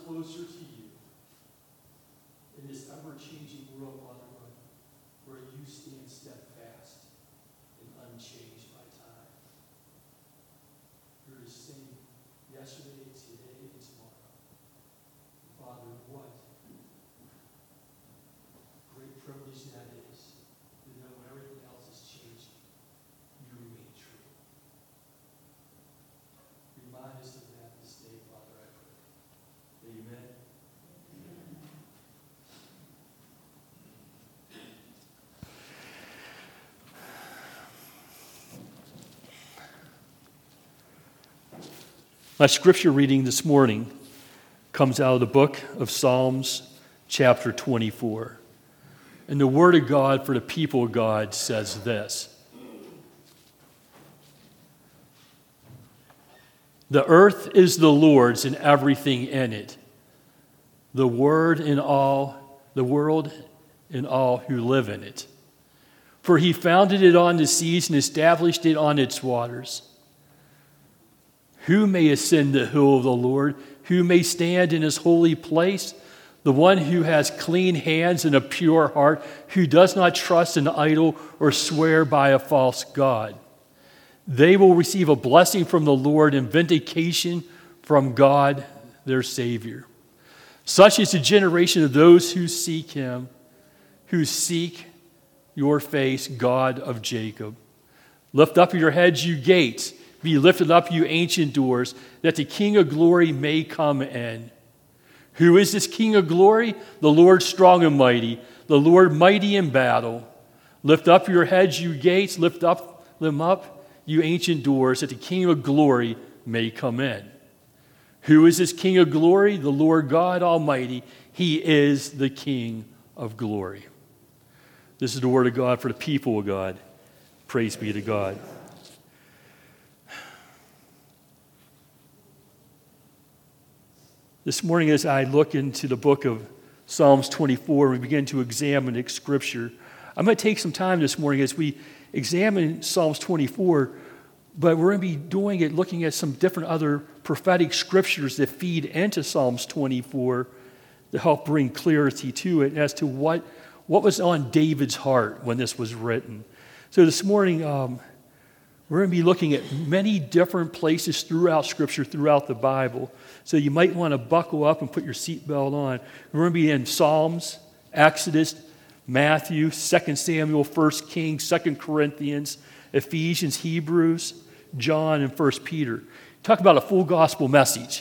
closer to you in this ever-changing world, Father God, where you stand steadfast and unchanged by time. You're the same yesterday, today, and tomorrow. Father, what great privilege that is to know when everything else is changing, you remain true. Remind us of that this day, Father, I pray. Amen. My scripture reading this morning comes out of the book of Psalms, chapter 24. And the word of God for the people of God says this: "The earth is the Lord's and everything in it, the world and all who live in it. For he founded it on the seas and established it on its waters. Who may ascend the hill of the Lord? Who may stand in his holy place? The one who has clean hands and a pure heart, who does not trust an idol or swear by a false god. They will receive a blessing from the Lord and vindication from God, their Savior. Such is the generation of those who seek him, who seek your face, God of Jacob. Lift up your heads, you gates. Be lifted up, you ancient doors, that the King of glory may come in. Who is this King of glory? The Lord strong and mighty, the Lord mighty in battle. Lift up your heads, you gates. Lift them up, you ancient doors, that the King of glory may come in. Who is this King of glory? The Lord God Almighty. He is the King of glory." This is the word of God for the people of God. Praise be to God. This morning, as I look into the book of Psalms 24, we begin to examine its scripture. I'm going to take some time this morning as we examine Psalms 24, but we're going to be doing it looking at some different other prophetic scriptures that feed into Psalms 24 to help bring clarity to it as to what was on David's heart when this was written. So this morning, we're going to be looking at many different places throughout Scripture, throughout the Bible. So you might want to buckle up and put your seatbelt on. We're going to be in Psalms, Exodus, Matthew, 2 Samuel, 1 Kings, 2 Corinthians, Ephesians, Hebrews, John, and 1 Peter. Talk about a full gospel message.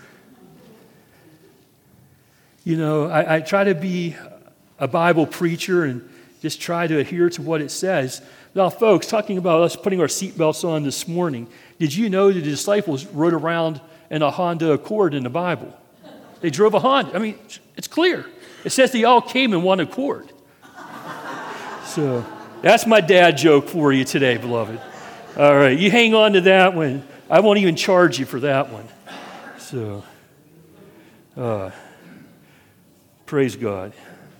You know, I try to be a Bible preacher and just try to adhere to what it says. Now, folks, talking about us putting our seatbelts on this morning, did you know that the disciples rode around in a Honda Accord in the Bible? They drove a Honda. I mean, it's clear. It says they all came in one accord. So that's my dad joke for you today, beloved. All right, you hang on to that one. I won't even charge you for that one. So, praise God.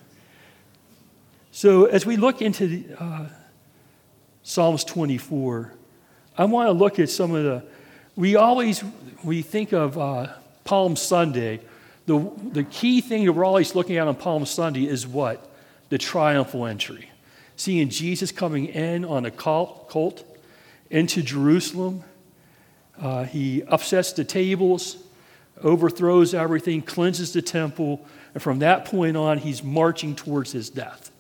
So as we look into Psalms 24, I want to look at some of the, we think of Palm Sunday. The key thing that we're always looking at on Palm Sunday is what? The triumphal entry. Seeing Jesus coming in on a colt into Jerusalem. He upsets the tables, overthrows everything, cleanses the temple, and from that point on, he's marching towards his death.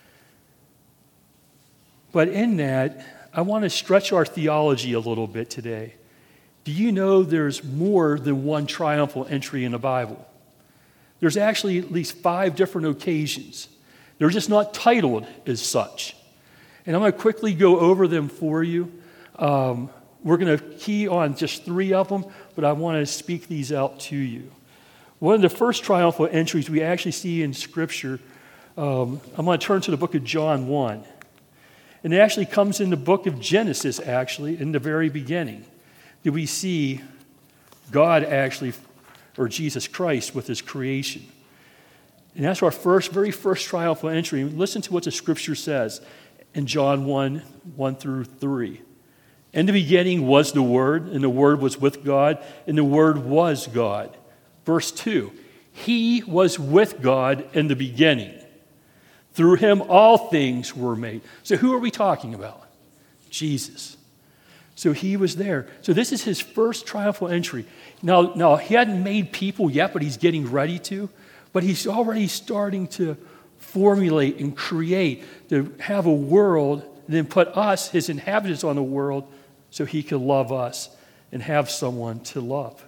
But in that, I want to stretch our theology a little bit today. Do you know there's more than one triumphal entry in the Bible? There's actually at least 5 different occasions. They're just not titled as such. And I'm going to quickly go over them for you. We're going to key on just 3 of them, but I want to speak these out to you. One of the first triumphal entries we actually see in Scripture, I'm going to turn to the book of John 1. And it actually comes in the book of Genesis, actually, in the very beginning. That we see God actually, or Jesus Christ, with his creation. And that's our very first triumphal entry. Listen to what the Scripture says in John 1 through 3. In the beginning was the Word, and the Word was with God, and the Word was God. Verse 2, He was with God in the beginning. Through him all things were made. So who are we talking about? Jesus. So he was there. So this is his first triumphal entry. Now he hadn't made people yet, but he's getting ready to. But he's already starting to formulate and create, to have a world, and then put us, his inhabitants, on the world so he could love us and have someone to love.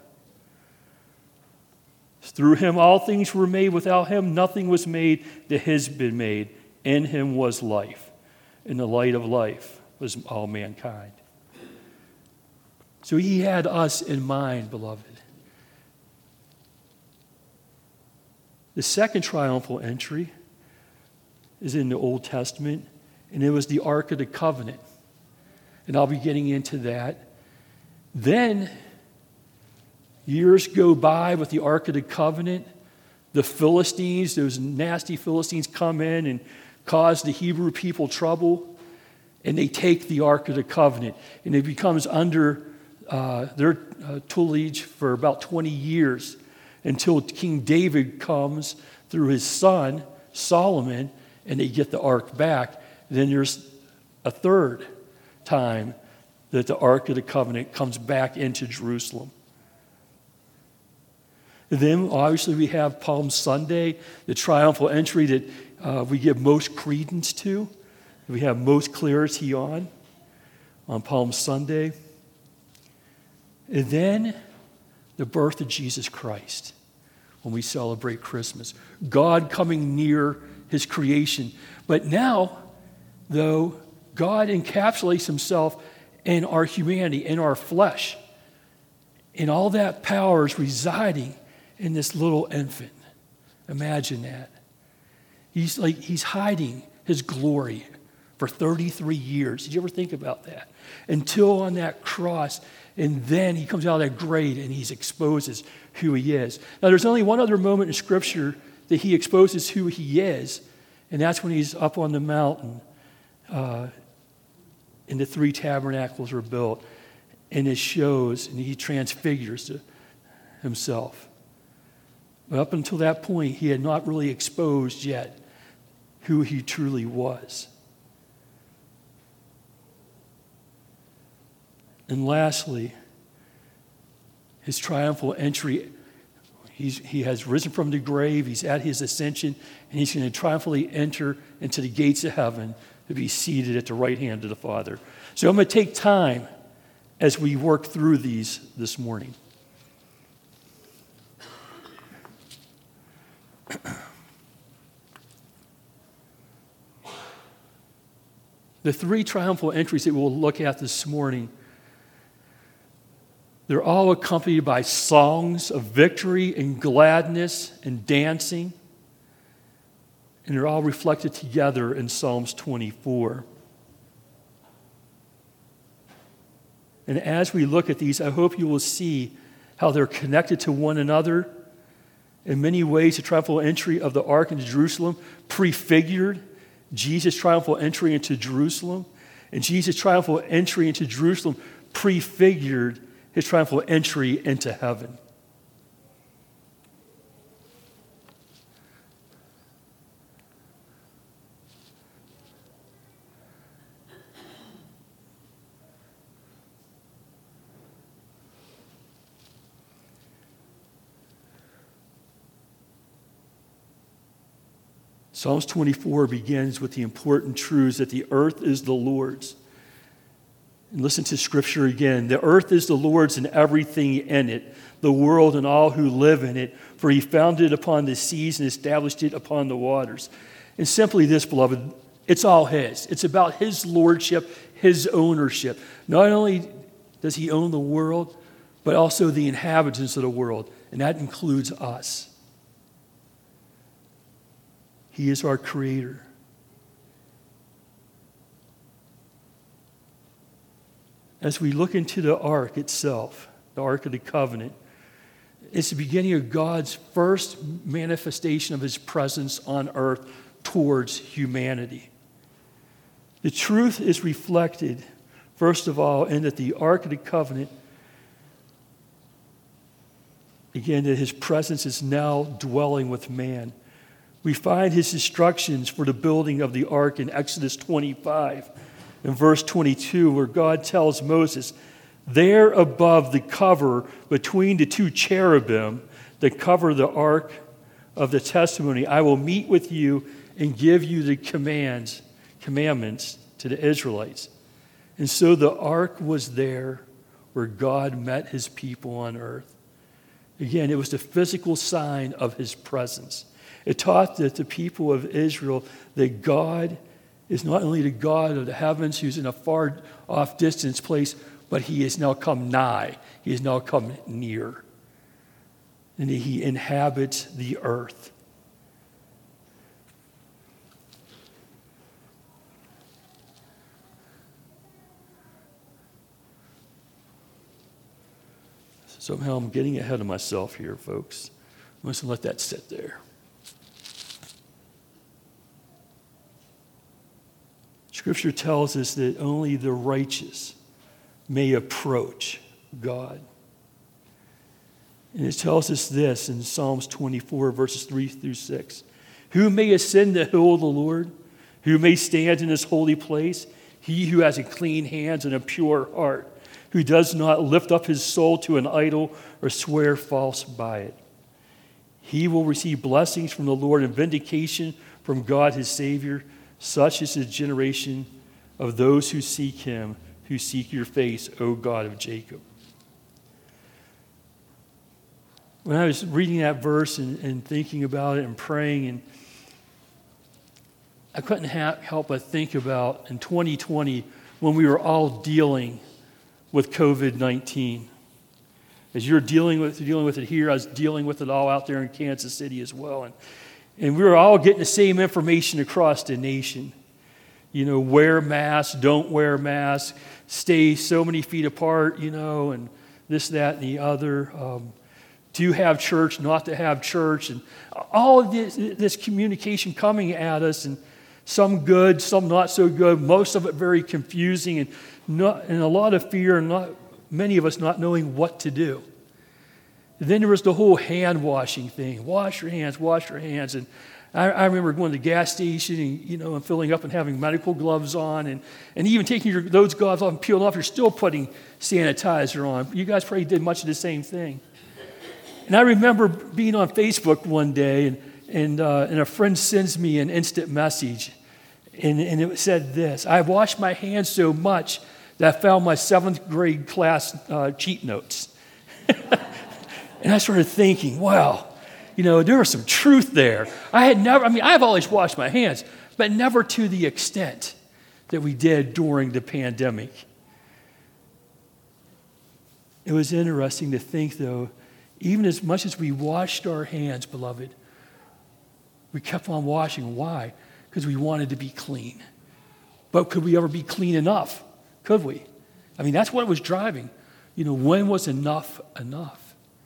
Through him all things were made. Without him nothing was made that has been made. In him was life, and the light of life was all mankind. So he had us in mind, beloved. The second triumphal entry is in the Old Testament, and it was the Ark of the Covenant. And I'll be getting into that. Then, years go by with the Ark of the Covenant. The Philistines, those nasty Philistines, come in and cause the Hebrew people trouble. And they take the Ark of the Covenant. And it becomes under their tutelage for about 20 years until King David comes through his son, Solomon, and they get the Ark back. And then there's a third time that the Ark of the Covenant comes back into Jerusalem. And then, obviously, we have Palm Sunday, the triumphal entry that we give most credence to, we have most clarity on Palm Sunday. And then the birth of Jesus Christ when we celebrate Christmas. God coming near his creation. But now, though, God encapsulates himself in our humanity, in our flesh. And all that power is residing in this little infant. Imagine that. He's hiding his glory for 33 years. Did you ever think about that? Until on that cross, and then he comes out of that grave and he exposes who he is. Now, there's only one other moment in Scripture that he exposes who he is, and that's when he's up on the mountain and the three tabernacles are built, and it shows, and he transfigures himself. But up until that point, he had not really exposed yet who he truly was. And lastly, his triumphal entry. He has risen from the grave. He's at his ascension, and he's going to triumphantly enter into the gates of heaven to be seated at the right hand of the Father. So I'm going to take time as we work through these this morning. The three triumphal entries that we'll look at this morning, they're all accompanied by songs of victory and gladness and dancing. And they're all reflected together in Psalms 24. And as we look at these, I hope you will see how they're connected to one another. In many ways, the triumphal entry of the ark into Jerusalem prefigured Jesus' triumphal entry into Jerusalem. And Jesus' triumphal entry into Jerusalem prefigured his triumphal entry into heaven. Psalms 24 begins with the important truths that the earth is the Lord's. And listen to Scripture again. The earth is the Lord's and everything in it, the world and all who live in it, for he founded it upon the seas and established it upon the waters. And simply this, beloved, it's all his. It's about his lordship, his ownership. Not only does he own the world, but also the inhabitants of the world, and that includes us. He is our creator. As we look into the ark itself, the Ark of the Covenant, it's the beginning of God's first manifestation of his presence on earth towards humanity. The truth is reflected, first of all, in that the Ark of the Covenant Again, that his presence is now dwelling with man. We find his instructions for the building of the ark in Exodus 25, in verse 22, where God tells Moses, there above the cover between the two cherubim that cover the ark of the testimony, I will meet with you and give you the commandments to the Israelites. And so the ark was there where God met his people on earth. Again, it was the physical sign of his presence. It taught that the people of Israel that God is not only the God of the heavens who's in a far off distance place, but he has now come nigh. He has now come near. And he inhabits the earth. Somehow I'm getting ahead of myself here, folks. I'm just going to let that sit there. Scripture tells us that only the righteous may approach God. And it tells us this in Psalms 24, verses 3 through 6. Who may ascend the hill of the Lord? Who may stand in his holy place? He who has a clean hands and a pure heart, who does not lift up his soul to an idol or swear false by it. He will receive blessings from the Lord and vindication from God his Savior. Such is the generation of those who seek him, who seek your face, O God of Jacob. When I was reading that verse and thinking about it and praying, and I couldn't help but think about in 2020 when we were all dealing with COVID-19. As you're dealing with it here, I was dealing with it all out there in Kansas City as well. And we were all getting the same information across the nation. You know, wear masks, don't wear masks, stay so many feet apart, and this, that, and the other. Do have church, not to have church, and all of this communication coming at us, and some good, some not so good, most of it very confusing, and a lot of fear, and many of us not knowing what to do. And then there was the whole hand washing thing. Wash your hands, wash your hands. And I remember going to the gas station and filling up and having medical gloves on, and even taking those gloves off and peeling off, you're still putting sanitizer on. You guys probably did much of the same thing. And I remember being on Facebook one day, and a friend sends me an instant message, and it said this: I washed my hands so much that I found my 7th grade class cheat notes. And I started thinking, wow, there was some truth there. I've always washed my hands, but never to the extent that we did during the pandemic. It was interesting to think, though, even as much as we washed our hands, beloved, we kept on washing. Why? Because we wanted to be clean. But could we ever be clean enough? Could we? That's what was driving. When was enough enough?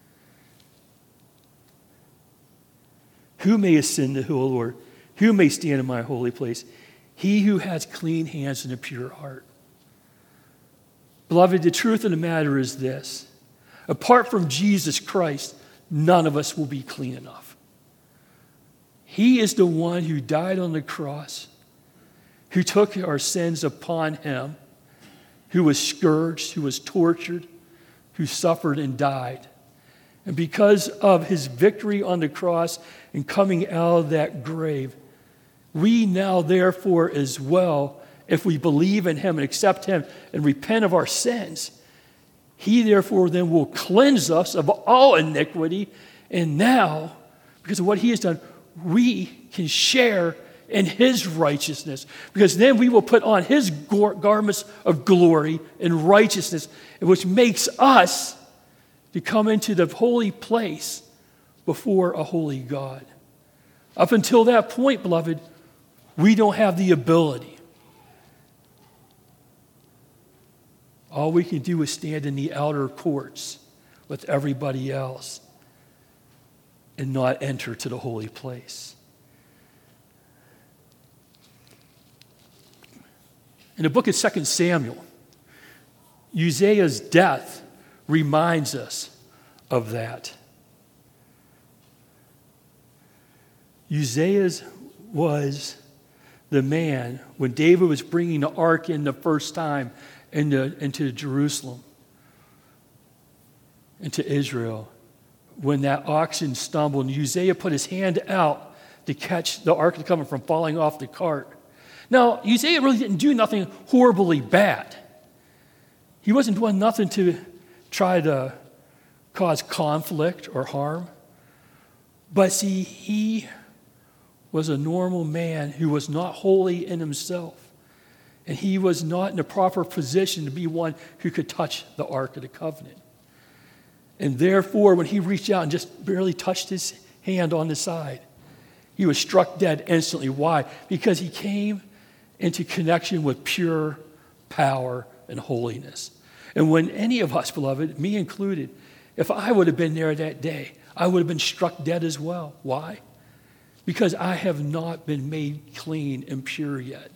Who may ascend the hill of the Lord? Who may stand in my holy place? He who has clean hands and a pure heart. Beloved, the truth of the matter is this: apart from Jesus Christ, none of us will be clean enough. He is the one who died on the cross, who took our sins upon him, who was scourged, who was tortured, who suffered and died. And because of his victory on the cross and coming out of that grave, we now therefore as well, if we believe in him and accept him and repent of our sins, he therefore then will cleanse us of all iniquity. And now, because of what he has done, we can share in his righteousness, because then we will put on his garments of glory and righteousness, which makes us to come into the holy place before a holy God. Up until that point, beloved, we don't have the ability. All we can do is stand in the outer courts with everybody else and not enter to the holy place. In the book of 2 Samuel, Uzziah's death reminds us of that. Uzziah was the man when David was bringing the ark in the first time into Jerusalem, into Israel. When that oxen stumbled, and Uzziah put his hand out to catch the ark coming from falling off the cart. Now, Uzziah really didn't do nothing horribly bad. He wasn't doing nothing to try to cause conflict or harm. But see, he was a normal man who was not holy in himself. And he was not in a proper position to be one who could touch the Ark of the Covenant. And therefore, when he reached out and just barely touched his hand on the side, he was struck dead instantly. Why? Because he came into connection with pure power and holiness. And when any of us, beloved, me included, if I would have been there that day, I would have been struck dead as well. Why? Because I have not been made clean and pure yet.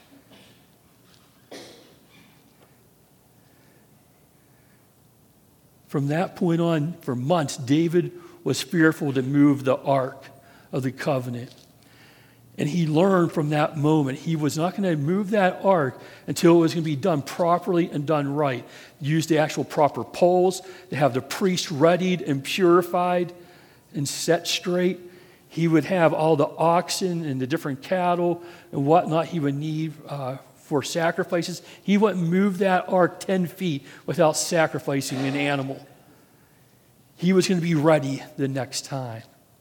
From that point on, for months, David was fearful to move the Ark of the Covenant. And he learned from that moment he was not going to move that ark until it was going to be done properly and done right. Use the actual proper poles, to have the priest readied and purified and set straight. He would have all the oxen and the different cattle and whatnot he would need for sacrifices. He wouldn't move that ark 10 feet without sacrificing an animal. He was going to be ready the next time.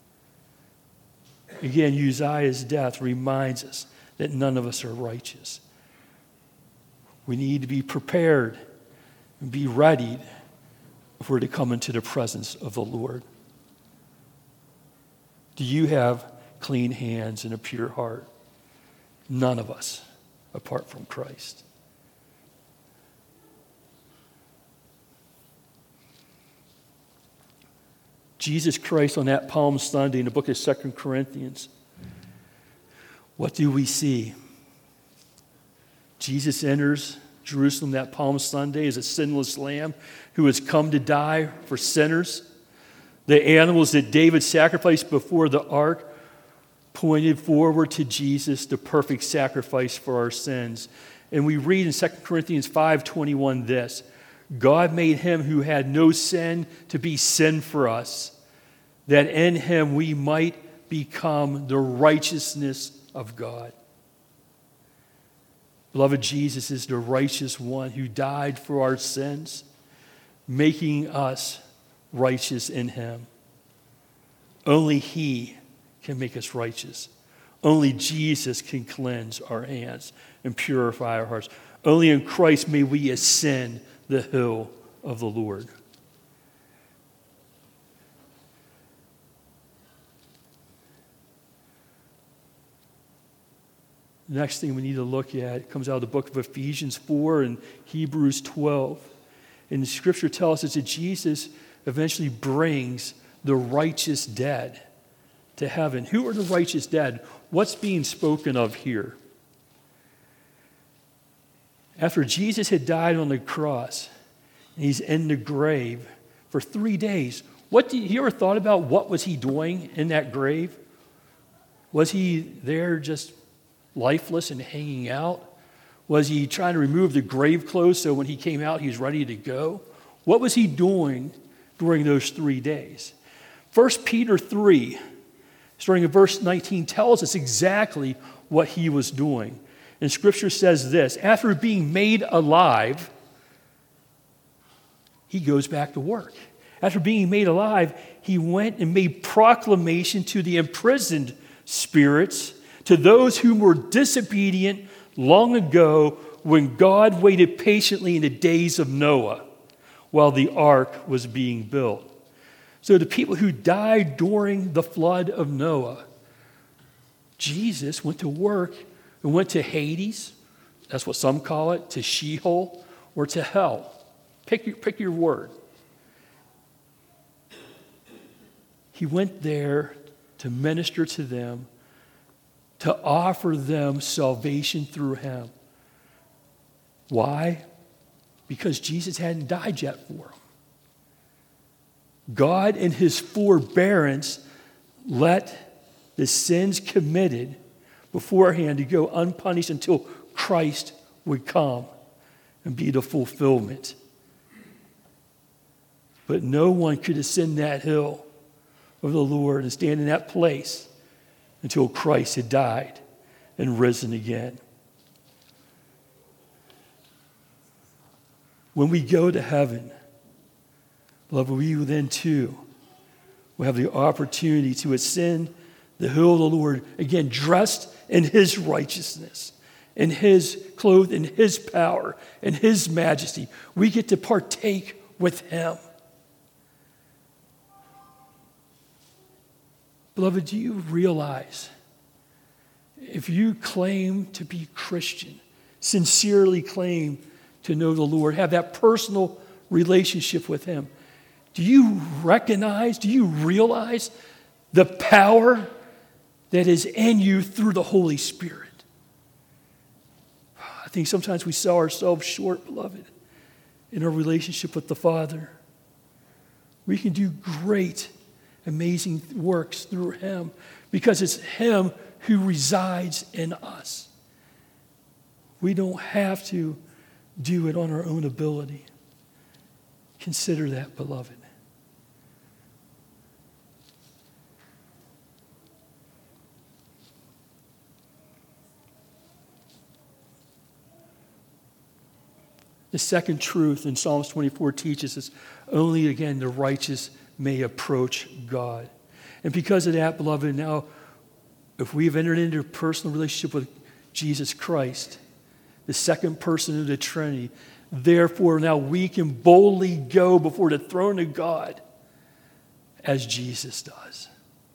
Again, Uzziah's death reminds us that none of us are righteous. We need to be prepared and be ready if we're to come into the presence of the Lord. Do you have clean hands and a pure heart? None of us, apart from Christ. Jesus Christ on that Palm Sunday in the book of 2 Corinthians. What do we see? Jesus enters Jerusalem that Palm Sunday as a sinless lamb who has come to die for sinners. The animals that David sacrificed before the ark pointed forward to Jesus, the perfect sacrifice for our sins. And we read in 2 Corinthians 5:21 this: God made him who had no sin to be sin for us, that in him we might become the righteousness of God. Beloved, Jesus is the righteous one who died for our sins, making us righteous in him. Only he can make us righteous. Only Jesus can cleanse our hands and purify our hearts. Only in Christ may we ascend the hill of the Lord. The next thing we need to look at comes out of the book of Ephesians 4 and Hebrews 12. And the scripture tells us that Jesus eventually brings the righteous dead to heaven. Who are the righteous dead? What's being spoken of here? After Jesus had died on the cross, and he's in the grave for 3 days, you ever thought about what was he doing in that grave? Was he there just lifeless and hanging out? Was he trying to remove the grave clothes so when he came out he was ready to go? What was he doing during those 3 days? 1 Peter 3, starting in verse 19, tells us exactly what he was doing. And Scripture says this: after being made alive, he goes back to work. After being made alive, he went and made proclamation to the imprisoned spirits, to those who were disobedient long ago when God waited patiently in the days of Noah while the ark was being built. So the people who died during the flood of Noah, Jesus went to work and went to Hades, that's what some call it, to Sheol, or to hell. Pick your word. He went there to minister to them, to offer them salvation through him. Why? Because Jesus hadn't died yet for them. God, in his forbearance, let the sins committed beforehand to go unpunished until Christ would come and be the fulfillment. But no one could ascend that hill of the Lord and stand in that place until Christ had died and risen again. When we go to heaven, beloved, we then too will have the opportunity to ascend the hill of the Lord, again, dressed in his righteousness, in his clothed in his power, in his majesty. We get to partake with him. Beloved, do you realize if you claim to be Christian, sincerely claim to know the Lord, have that personal relationship with him, do you realize the power that is in you through the Holy Spirit? I think sometimes we sell ourselves short, beloved, in our relationship with the Father. We can do great, amazing works through him because it's him who resides in us. We don't have to do it on our own ability. Consider that, beloved. The second truth in Psalms 24 teaches us only, again, the righteous may approach God. And because of that, beloved, now, if we've entered into a personal relationship with Jesus Christ, the second person of the Trinity, therefore now we can boldly go before the throne of God as Jesus does.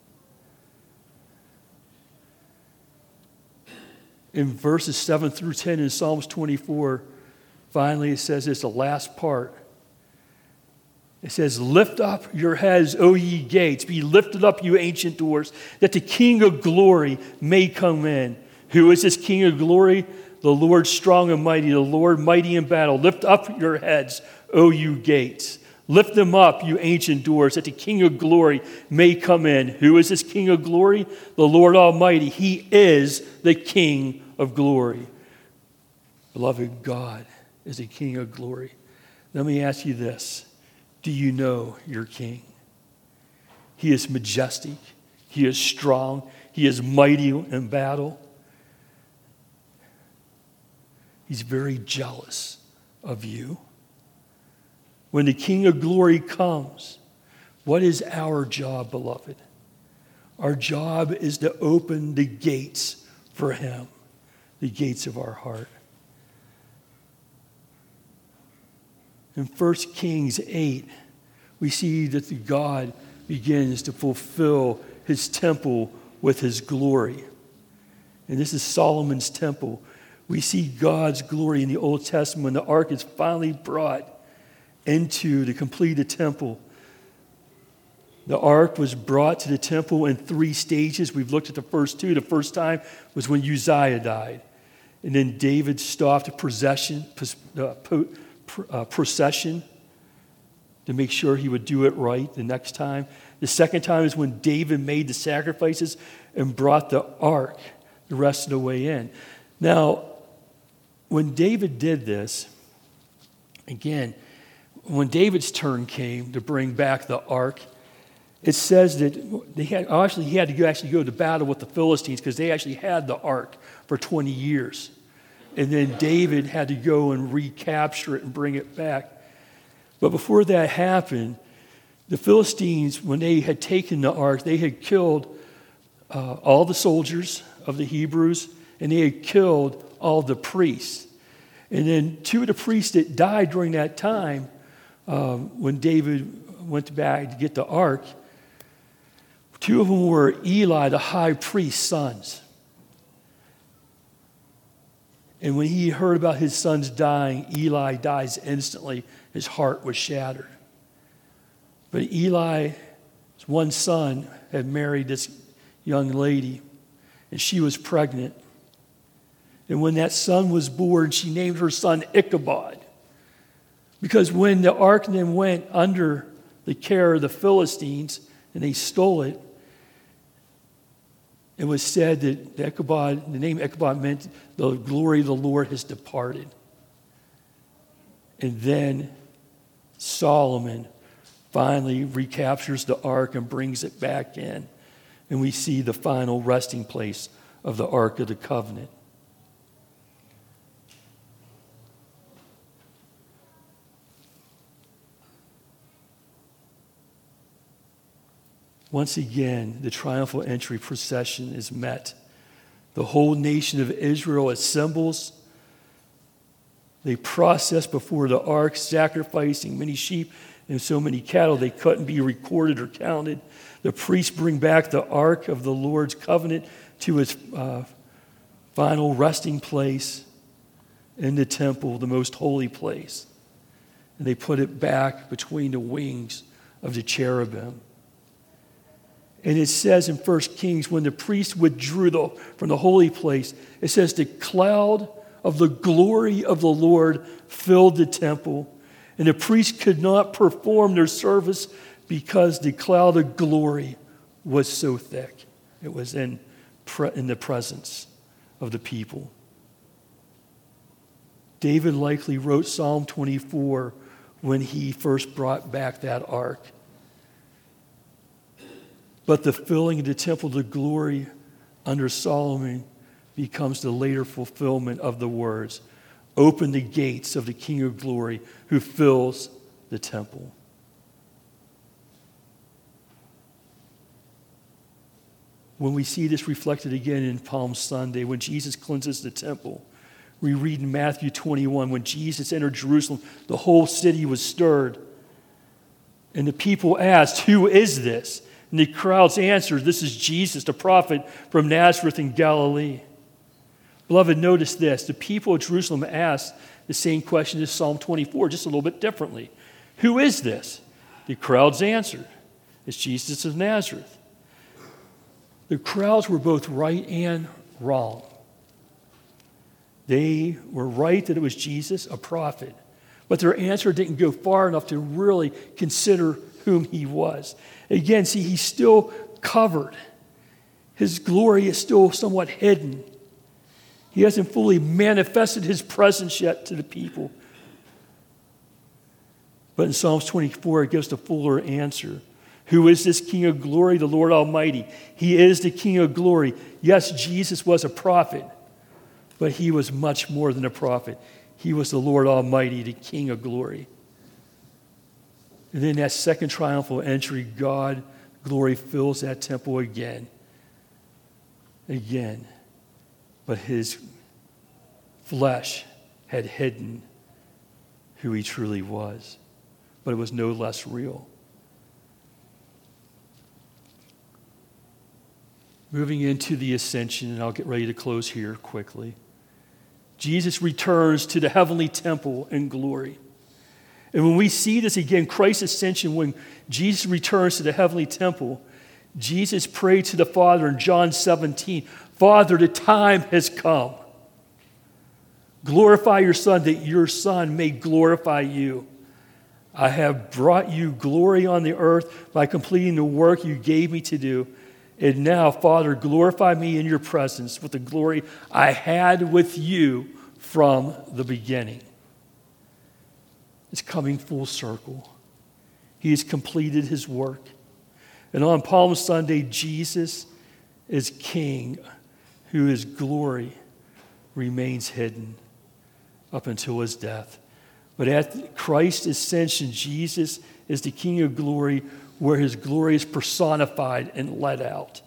In verses 7 through 10 in Psalms 24, finally it says this, the last part. It says, lift up your heads, O ye gates. Be lifted up, you ancient doors, that the King of glory may come in. Who is this King of glory? The Lord strong and mighty, the Lord mighty in battle. Lift up your heads, O you gates. Lift them up, you ancient doors, that the King of glory may come in. Who is this King of glory? The Lord Almighty. He is the King of glory. Beloved, God is the King of glory. Let me ask you this. Do you know your King? He is majestic. He is strong. He is mighty in battle. He's very jealous of you. When the King of glory comes, what is our job, beloved? Our job is to open the gates for him, the gates of our heart. In 1 Kings 8, we see that the God begins to fulfill his temple with his glory. And this is Solomon's temple. We see God's glory in the Old Testament when the ark is finally brought into the completed temple. The ark was brought to the temple in 3 stages. We've looked at the first 2. The first time was when Uzziah died. And then David stopped the procession to make sure he would do it right the next time. The second time is when David made the sacrifices and brought the ark the rest of the way in. Now, when David did this, again, when David's turn came to bring back the ark, it says that he had to go to battle with the Philistines because they actually had the ark for 20 years. And then David had to go and recapture it and bring it back. But before that happened, the Philistines, when they had taken the ark, they had killed all the soldiers of the Hebrews, and they had killed all the priests. And then 2 of the priests that died during that time, when David went back to get the ark, 2 of them were Eli, the high priest's sons. And when he heard about his sons dying, Eli dies instantly. His heart was shattered. But Eli's one son had married this young lady, and she was pregnant. And when that son was born, she named her son Ichabod. Because when the ark then went under the care of the Philistines, and they stole it, It was said that the name Ichabod meant the glory of the Lord has departed. And then Solomon finally recaptures the ark and brings it back in. And we see the final resting place of the Ark of the Covenant. Once again, the triumphal entry procession is met. The whole nation of Israel assembles. They process before the ark, sacrificing many sheep and so many cattle they couldn't be recorded or counted. The priests bring back the ark of the Lord's covenant to its final resting place in the temple, the most holy place. And they put it back between the wings of the cherubim. And it says in 1 Kings, when the priests withdrew from the holy place, it says the cloud of the glory of the Lord filled the temple. And the priests could not perform their service because the cloud of glory was so thick. It was in the presence of the people. David likely wrote Psalm 24 when he first brought back that ark. But the filling of the temple of the glory under Solomon becomes the later fulfillment of the words, "Open the gates of the King of glory who fills the temple." When we see this reflected again in Palm Sunday, when Jesus cleanses the temple, we read in Matthew 21, when Jesus entered Jerusalem, the whole city was stirred. And the people asked, "Who is this?" And the crowds answered, "This is Jesus, the prophet from Nazareth in Galilee." Beloved, notice this. The people of Jerusalem asked the same question as Psalm 24, just a little bit differently. "Who is this?" The crowds answered, "It's Jesus of Nazareth." The crowds were both right and wrong. They were right that it was Jesus, a prophet, but their answer didn't go far enough to really consider whom he was. Again, see, he's still covered. His glory is still somewhat hidden. He hasn't fully manifested his presence yet to the people. But in Psalms 24, it gives the fuller answer. "Who is this King of glory? The Lord Almighty. He is the King of glory." Yes, Jesus was a prophet, but he was much more than a prophet. He was the Lord Almighty, the King of glory. And then that second triumphal entry, God, glory fills that temple again. Again. But his flesh had hidden who he truly was. But it was no less real. Moving into the ascension, and I'll get ready to close here quickly. Jesus returns to the heavenly temple in glory. And when we see this again, Christ's ascension, when Jesus returns to the heavenly temple, Jesus prayed to the Father in John 17, "Father, the time has come. Glorify your Son, that your Son may glorify you. I have brought you glory on the earth by completing the work you gave me to do. And now, Father, glorify me in your presence with the glory I had with you from the beginning." It's coming full circle. He has completed his work. And on Palm Sunday, Jesus is King, whose glory remains hidden up until his death. But at Christ's ascension, Jesus is the King of glory, where his glory is personified and let out.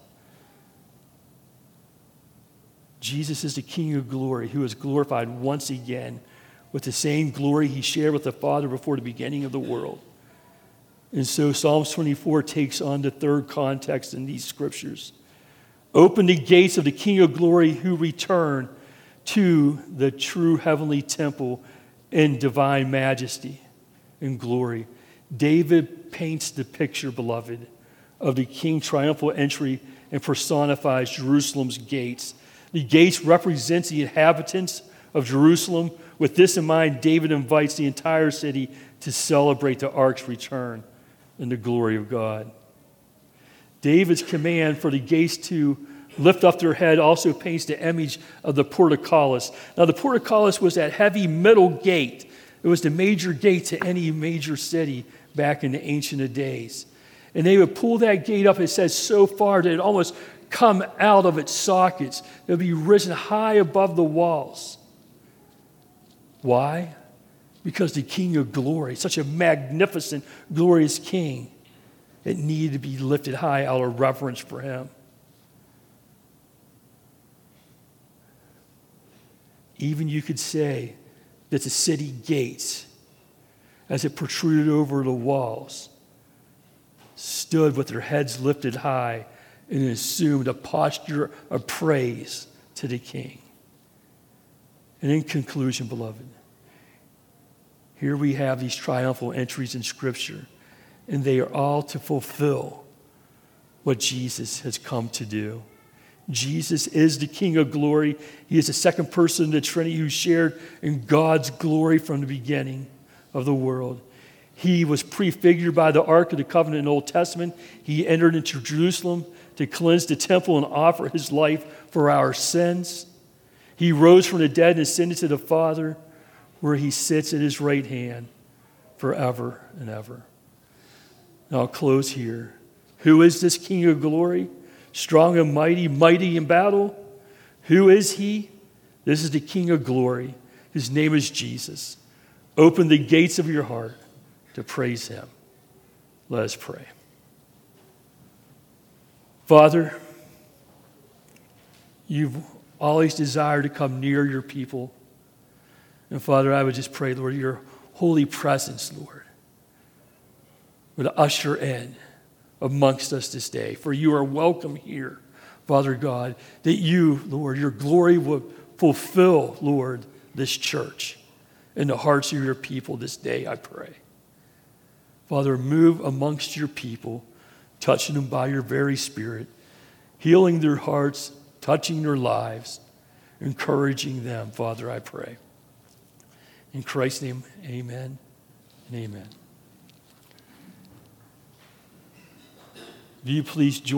Jesus is the King of glory, who is glorified once again with the same glory he shared with the Father before the beginning of the world. And so Psalms 24 takes on the third context in these scriptures. "Open the gates of the King of glory who returned to the true heavenly temple in divine majesty and glory." David paints the picture, beloved, of the King's triumphal entry and personifies Jerusalem's gates. The gates represents the inhabitants of Jerusalem. With this in mind, David invites the entire city to celebrate the ark's return in the glory of God. David's command for the gates to lift up their head also paints the image of the portcullis. Now, the portcullis was that heavy middle gate. It was the major gate to any major city back in the ancient days. And they would pull that gate up, it says, so far that it almost come out of its sockets. It would be risen high above the walls. Why? Because the King of glory, such a magnificent, glorious king, it needed to be lifted high out of reverence for him. Even you could say that the city gates, as it protruded over the walls, stood with their heads lifted high and assumed a posture of praise to the king. And in conclusion, beloved, here we have these triumphal entries in Scripture, and they are all to fulfill what Jesus has come to do. Jesus is the King of glory. He is the second person of the Trinity who shared in God's glory from the beginning of the world. He was prefigured by the Ark of the Covenant in the Old Testament. He entered into Jerusalem to cleanse the temple and offer his life for our sins. He rose from the dead and ascended to the Father, where he sits at his right hand forever and ever. Now I'll close here. Who is this King of glory? Strong and mighty, mighty in battle. Who is he? This is the King of glory. His name is Jesus. Open the gates of your heart to praise him. Let us pray. Father, you've always desired to come near your people. And Father, I would just pray, Lord, your holy presence, Lord, would usher in amongst us this day. For you are welcome here, Father God, that you, Lord, your glory would fulfill, Lord, this church in the hearts of your people this day, I pray. Father, move amongst your people, touching them by your very Spirit, healing their hearts, touching their lives, encouraging them, Father, I pray. In Christ's name, amen and amen. Will you please join